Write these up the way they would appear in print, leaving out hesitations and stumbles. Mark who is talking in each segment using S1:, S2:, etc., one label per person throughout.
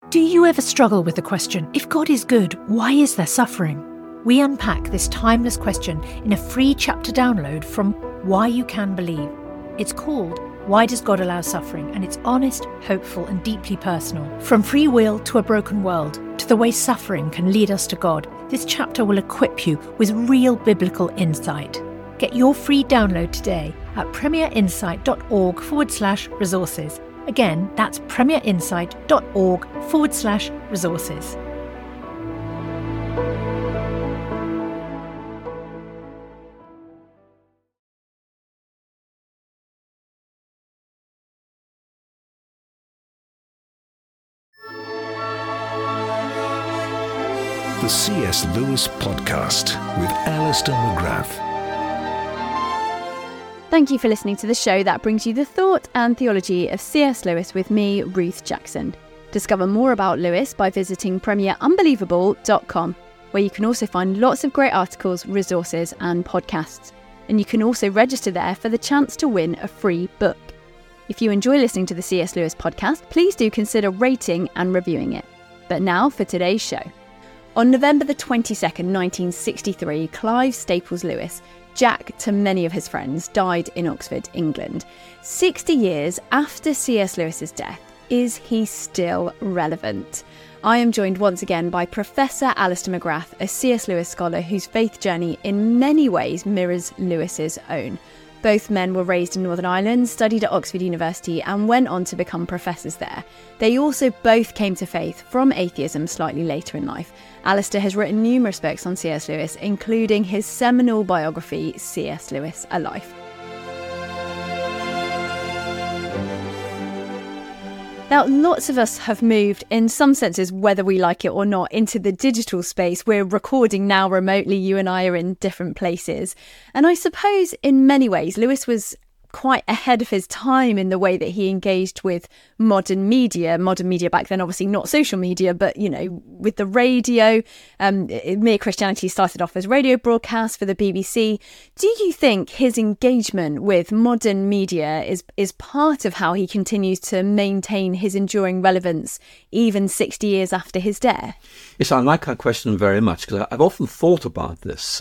S1: Do you ever struggle with the question, if God is good, why is there suffering? We unpack this timeless question in a free chapter download from Why You Can Believe. It's called Why Does God Allow Suffering? And it's honest, hopeful and deeply personal. From free will to a broken world, to the way suffering can lead us to God, this chapter will equip you with real biblical insight. Get your free download today at premierinsight.org/resources. Again, that's premierinsight.org/resources.
S2: The C.S. Lewis Podcast with Alistair McGrath.
S3: Thank you for listening to the show that brings you the thought and theology of C.S. Lewis with me, Ruth Jackson. Discover more about Lewis by visiting premierunbelievable.com, where you can also find lots of great articles, resources and podcasts. And you can also register there for the chance to win a free book. If you enjoy listening to the C.S. Lewis podcast, please do consider rating and reviewing it. But now for today's show. On November the 22nd, 1963, Clive Staples Lewis, Jack to many of his friends, died in Oxford, England. 60 years after C.S. Lewis's death, is he still relevant? I am joined once again by Professor Alistair McGrath, a C.S. Lewis scholar whose faith journey in many ways mirrors Lewis's own. Both men were raised in Northern Ireland, studied at Oxford University and went on to become professors there. They also both came to faith from atheism slightly later in life. Alistair has written numerous books on C.S. Lewis, including his seminal biography, C.S. Lewis, A Life. Now, lots of us have moved, in some senses, whether we like it or not, into the digital space. We're recording now remotely. You and I are in different places. And I suppose in many ways, Lewis was quite ahead of his time in the way that he engaged with modern media back then, obviously not social media, but, you know, with the radio. Mere Christianity started off as radio broadcasts for the BBC. Do you think his engagement with modern media is part of how he continues to maintain his enduring relevance even 60 years after his death?
S4: Yes, I like that question very much because I've often thought about this.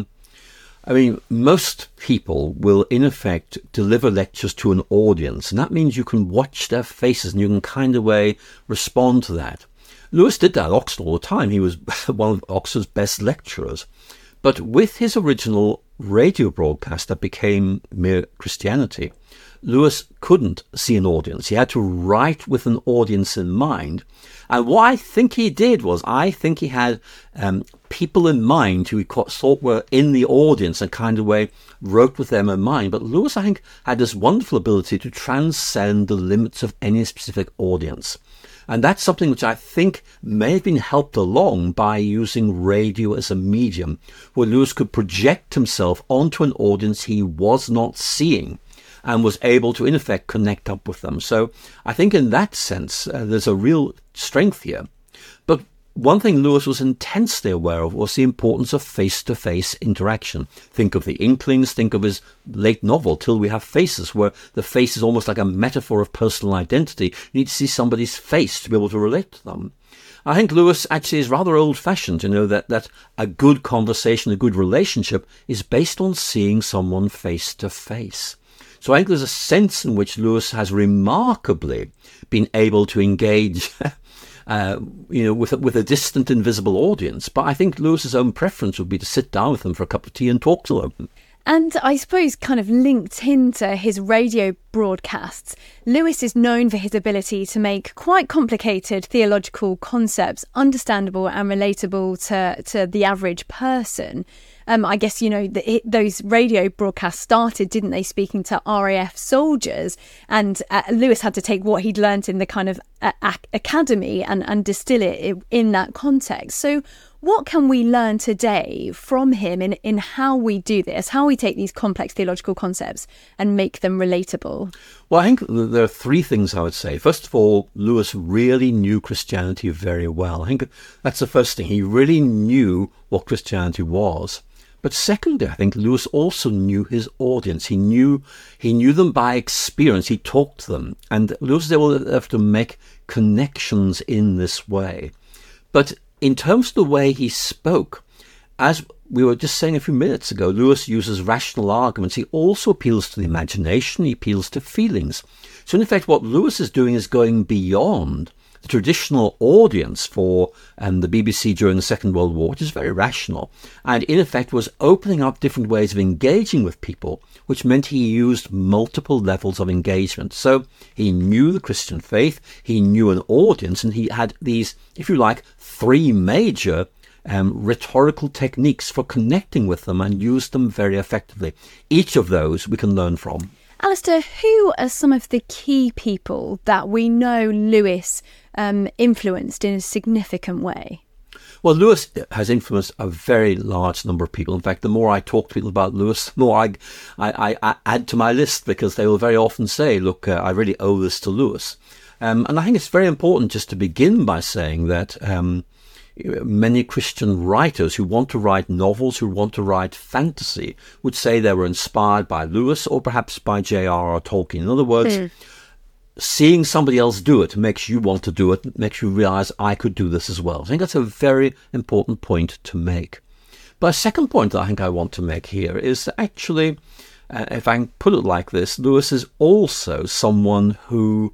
S4: I mean, most people will, in effect, deliver lectures to an audience, and that means you can watch their faces and you can kind of way respond to that. Lewis did that at Oxford all the time. He was one of Oxford's best lecturers. But with his original radio broadcast that became Mere Christianity, Lewis couldn't see an audience. He had to write with an audience in mind. And what I think he did was, I think he had people in mind who he thought were in the audience and kind of way wrote with them in mind. But Lewis, I think, had this wonderful ability to transcend the limits of any specific audience. And that's something which I think may have been helped along by using radio as a medium, where Lewis could project himself onto an audience he was not seeing and was able to, in effect, connect up with them. So I think in that sense, there's a real strength here. But one thing Lewis was intensely aware of was the importance of face-to-face interaction. Think of the Inklings, think of his late novel, Till We Have Faces, where the face is almost like a metaphor of personal identity. You need to see somebody's face to be able to relate to them. I think Lewis actually is rather old-fashioned, you know, that a good conversation, a good relationship is based on seeing someone face-to-face. So I think there's a sense in which Lewis has remarkably been able to engage with a distant, invisible audience. But I think Lewis's own preference would be to sit down with them for a cup of tea and talk to them.
S3: And I suppose kind of linked into his radio broadcasts, Lewis is known for his ability to make quite complicated theological concepts understandable and relatable to the average person. I guess, you know, those radio broadcasts started, didn't they, speaking to RAF soldiers, and Lewis had to take what he'd learnt in the kind of academy and distill it in that context. So what can we learn today from him in how we do this, how we take these complex theological concepts and make them relatable?
S4: Well, I think there are three things I would say. First of all, Lewis really knew Christianity very well. I think that's the first thing. He really knew what Christianity was. But secondly, I think Lewis also knew his audience. He knew them by experience. He talked to them. And Lewis was able to make connections in this way. But in terms of the way he spoke, as we were just saying a few minutes ago, Lewis uses rational arguments. He also appeals to the imagination. He appeals to feelings. So in effect, what Lewis is doing is going beyond the traditional audience for the BBC during the Second World War, which is very rational, and in effect was opening up different ways of engaging with people, which meant he used multiple levels of engagement. So he knew the Christian faith, he knew an audience, and he had these, if you like, three major rhetorical techniques for connecting with them, and used them very effectively. Each of those we can learn from.
S3: Alistair, who are some of the key people that we know Lewis influenced in a significant way?
S4: Well, Lewis has influenced a very large number of people. In fact, the more I talk to people about Lewis, the more I add to my list, because they will very often say, look, I really owe this to Lewis. And I think it's very important just to begin by saying that many Christian writers who want to write novels, who want to write fantasy, would say they were inspired by Lewis or perhaps by J.R.R. Tolkien. In other words, seeing somebody else do it makes you want to do it, makes you realize I could do this as well. I think that's a very important point to make. But a second point that I think I want to make here is that actually, if I can put it like this, Lewis is also someone whose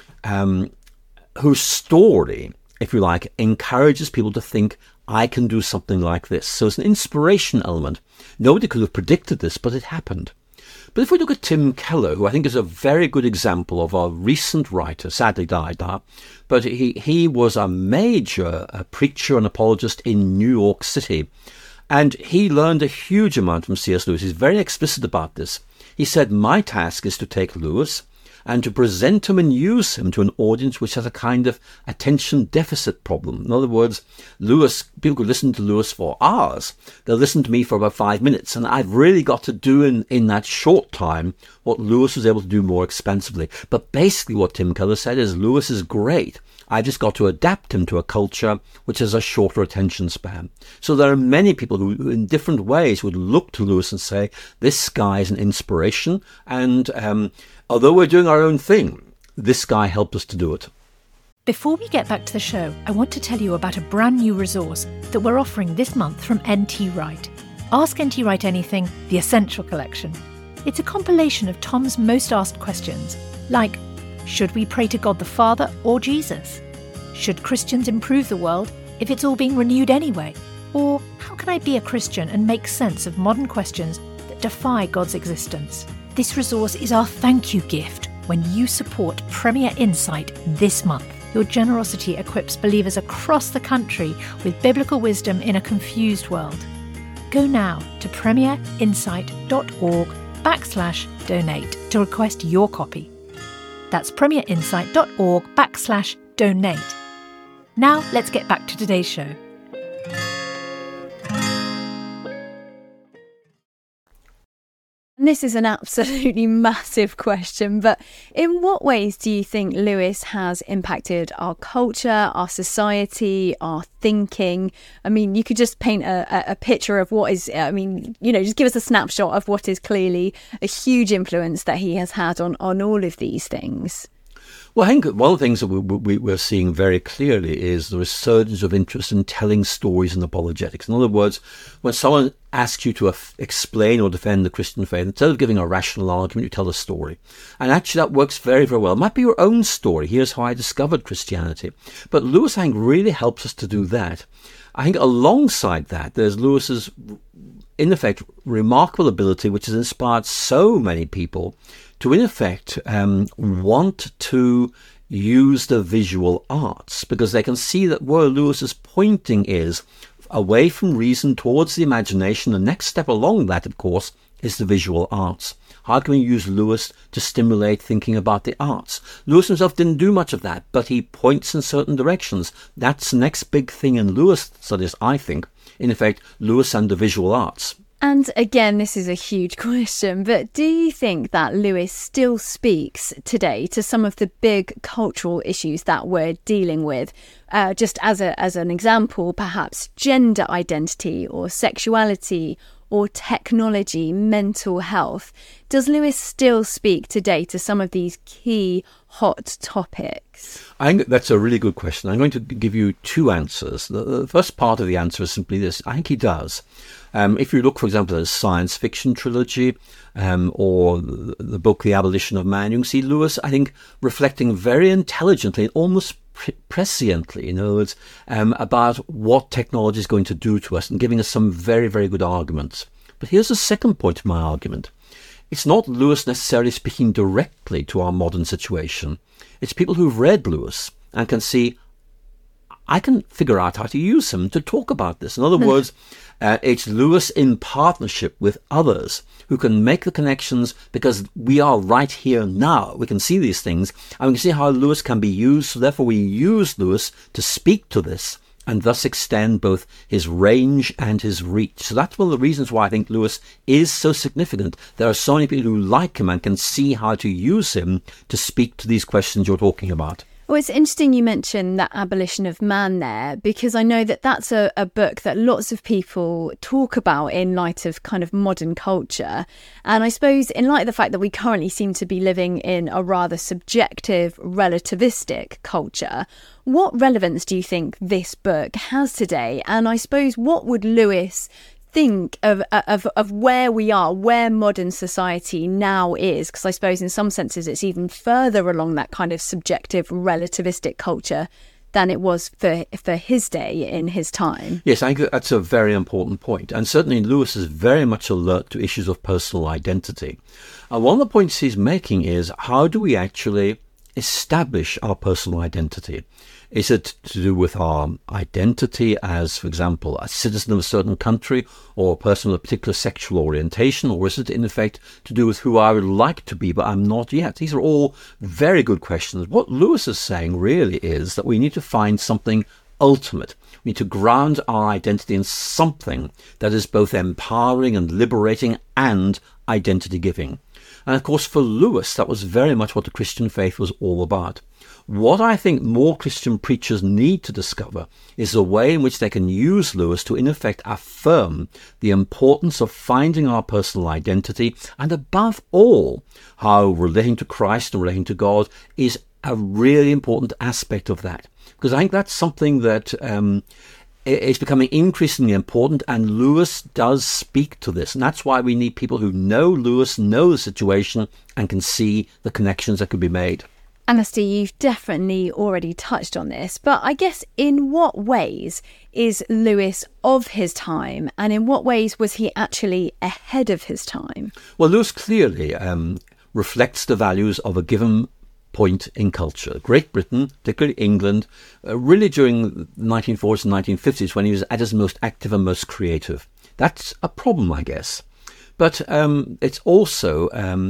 S4: story, if you like, encourages people to think, I can do something like this. So it's an inspiration element. Nobody could have predicted this, but it happened. But if we look at Tim Keller, who I think is a very good example of a recent writer, sadly died now, but he was a major preacher and apologist in New York City. And he learned a huge amount from C.S. Lewis. He's very explicit about this. He said, my task is to take Lewis and to present him and use him to an audience which has a kind of attention deficit problem. In other words, Lewis, people could listen to Lewis for hours. They'll listen to me for about 5 minutes. And I've really got to do in that short time what Lewis was able to do more expansively. But basically what Tim Keller said is Lewis is great. I've just got to adapt him to a culture which has a shorter attention span. So there are many people who in different ways would look to Lewis and say, this guy is an inspiration, and although we're doing our own thing, this guy helped us to do it.
S1: Before we get back to the show, I want to tell you about a brand new resource that we're offering this month from N.T. Wright. Ask N.T. Wright Anything, the Essential Collection. It's a compilation of Tom's most asked questions, like, should we pray to God the Father or Jesus? Should Christians improve the world if it's all being renewed anyway? Or how can I be a Christian and make sense of modern questions that defy God's existence? This resource is our thank you gift when you support Premier Insight this month. Your generosity equips believers across the country with biblical wisdom in a confused world. Go now to premierinsight.org/donate to request your copy. That's premierinsight.org/donate. Now let's get back to today's show.
S3: This is an absolutely massive question, but in what ways do you think Lewis has impacted our culture, our society, our thinking? I mean, you could just paint a picture of what is, just give us a snapshot of what is clearly a huge influence that he has had on all of these things.
S4: Well, I think one of the things that we're seeing very clearly is the resurgence of interest in telling stories in apologetics. In other words, when someone asks you to explain or defend the Christian faith, instead of giving a rational argument, you tell a story. And actually that works very, very well. It might be your own story. Here's how I discovered Christianity. But Lewis, I think, really helps us to do that. I think alongside that, there's Lewis's, in effect, remarkable ability, which has inspired so many people to, in effect, want to use the visual arts, because they can see that where Lewis is pointing is away from reason towards the imagination. The next step along that, of course, is the visual arts. How can we use Lewis to stimulate thinking about the arts? Lewis himself didn't do much of that, but he points in certain directions. That's the next big thing in Lewis studies, I think. In effect, Lewis and the visual arts.
S3: And again, this is a huge question, but do you think that Lewis still speaks today to some of the big cultural issues that we're dealing with? Just as an example, perhaps gender identity or sexuality or technology, mental health. Does Lewis still speak today to some of these key hot topics?
S4: I think that's a really good question. I'm going to give you two answers. The first part of the answer is simply this. I think he does. If you look, for example, at a science fiction trilogy or the book The Abolition of Man, you can see Lewis, I think, reflecting very intelligently, almost presciently, in other words, about what technology is going to do to us and giving us some very, very good arguments. But here's the second point of my argument. It's not Lewis necessarily speaking directly to our modern situation. It's people who've read Lewis and can see, I can figure out how to use him to talk about this. In other words, it's Lewis in partnership with others who can make the connections because we are right here now. We can see these things and we can see how Lewis can be used. So therefore we use Lewis to speak to this and thus extend both his range and his reach. So that's one of the reasons why I think Lewis is so significant. There are so many people who like him and can see how to use him to speak to these questions you're talking about.
S3: Well, it's interesting you mentioned that Abolition of Man there, because I know that that's a book that lots of people talk about in light of kind of modern culture. And I suppose in light of the fact that we currently seem to be living in a rather subjective, relativistic culture, what relevance do you think this book has today? And I suppose what would Lewis think of where we are, where modern society now is? Because I suppose in some senses it's even further along that kind of subjective, relativistic culture than it was for his day in his time.
S4: Yes, I think that's a very important point. And certainly Lewis is very much alert to issues of personal identity. And one of the points he's making is, how do we actually establish our personal identity? Is it to do with our identity as, for example, a citizen of a certain country or a person with a particular sexual orientation? Or is it, in effect, to do with who I would like to be, but I'm not yet? These are all very good questions. What Lewis is saying really is that we need to find something ultimate. We need to ground our identity in something that is both empowering and liberating and identity-giving. And of course, for Lewis, that was very much what the Christian faith was all about. What I think more Christian preachers need to discover is a way in which they can use Lewis to, in effect, affirm the importance of finding our personal identity, and above all, how relating to Christ and relating to God is a really important aspect of that. Because I think that's something that is becoming increasingly important, and Lewis does speak to this. And that's why we need people who know Lewis, know the situation, and can see the connections that could be made.
S3: Alistair, you've definitely already touched on this, but I guess in what ways is Lewis of his time, and in what ways was he actually ahead of his time?
S4: Well, Lewis clearly reflects the values of a given point in culture. Great Britain, particularly England, really during the 1940s and 1950s, when he was at his most active and most creative. That's a problem, I guess. But it's also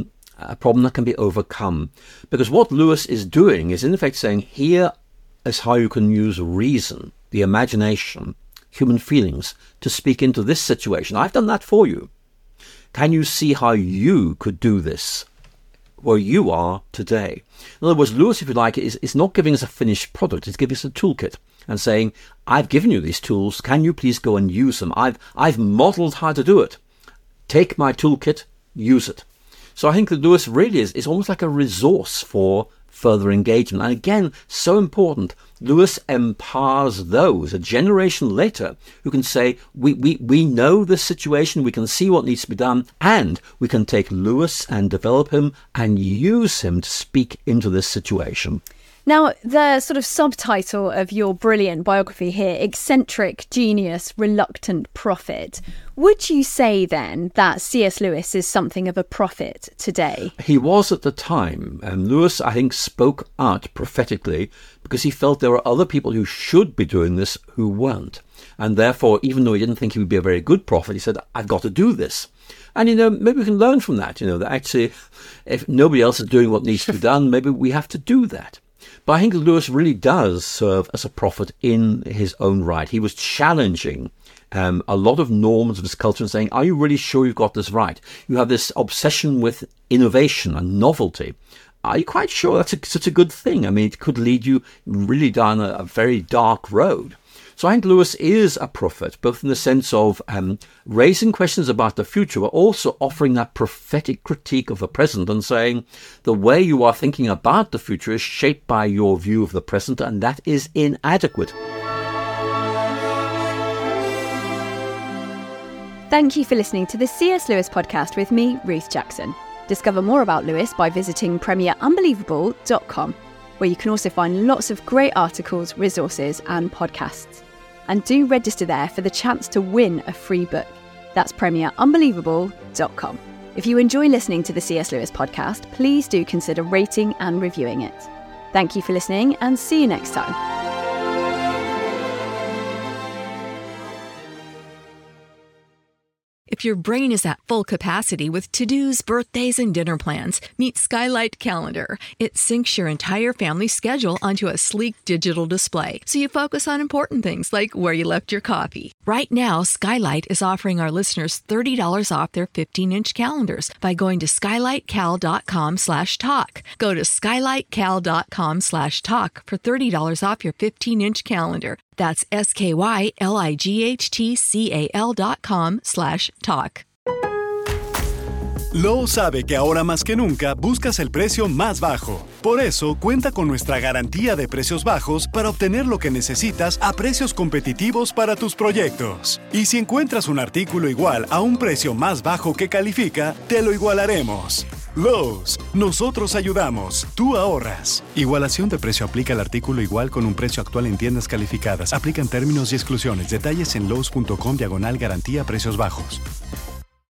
S4: a problem that can be overcome. Because what Lewis is doing is, in effect, saying, here is how you can use reason, the imagination, human feelings, to speak into this situation. I've done that for you. Can you see how you could do this where you are today? In other words, Lewis, if you like, is not giving us a finished product. It's giving us a toolkit and saying, I've given you these tools. Can you please go and use them? I've modeled how to do it. Take my toolkit, use it. So I think that Lewis really is almost like a resource for further engagement. And again, so important, Lewis empowers those a generation later who can say, we know this situation, we can see what needs to be done, and we can take Lewis and develop him and use him to speak into this situation.
S3: Now, the sort of subtitle of your brilliant biography here, Eccentric Genius, Reluctant Prophet. Would you say then that C.S. Lewis is something of a prophet today?
S4: He was at the time. Lewis, I think, spoke out prophetically because he felt there were other people who should be doing this who weren't. And therefore, even though he didn't think he would be a very good prophet, he said, I've got to do this. And, maybe we can learn from that, that actually, if nobody else is doing what needs to be done, maybe we have to do that. But I think Lewis really does serve as a prophet in his own right. He was challenging a lot of norms of his culture and saying, are you really sure you've got this right? You have this obsession with innovation and novelty. Are you quite sure that's such a good thing? I mean, it could lead you really down a very dark road. So I think Lewis is a prophet, both in the sense of raising questions about the future, but also offering that prophetic critique of the present and saying the way you are thinking about the future is shaped by your view of the present, and that is inadequate.
S3: Thank you for listening to the C.S. Lewis podcast with me, Ruth Jackson. Discover more about Lewis by visiting premierunbelievable.com, where you can also find lots of great articles, resources and podcasts. And do register there for the chance to win a free book. That's premierunbelievable.com. If you enjoy listening to the C.S. Lewis podcast, please do consider rating and reviewing it. Thank you for listening and see you next time.
S5: If your brain is at full capacity with to-dos, birthdays, and dinner plans, meet Skylight Calendar. It syncs your entire family's schedule onto a sleek digital display, so you focus on important things like where you left your coffee. Right now, Skylight is offering our listeners $30 off their 15-inch calendars by going to skylightcal.com/talk. Go to skylightcal.com/talk for $30 off your 15-inch calendar. That's skylightcal.com/talk.
S6: Lowe's sabe que ahora más que nunca buscas el precio más bajo. Por eso, cuenta con nuestra garantía de precios bajos para obtener lo que necesitas a precios competitivos para tus proyectos. Y si encuentras un artículo igual a un precio más bajo que califica, te lo igualaremos. Lowe's, nosotros ayudamos, tú ahorras. Igualación de precio aplica al artículo igual con un precio actual en tiendas calificadas. Aplican términos y exclusiones. Detalles en lowes.com/garantía precios bajos.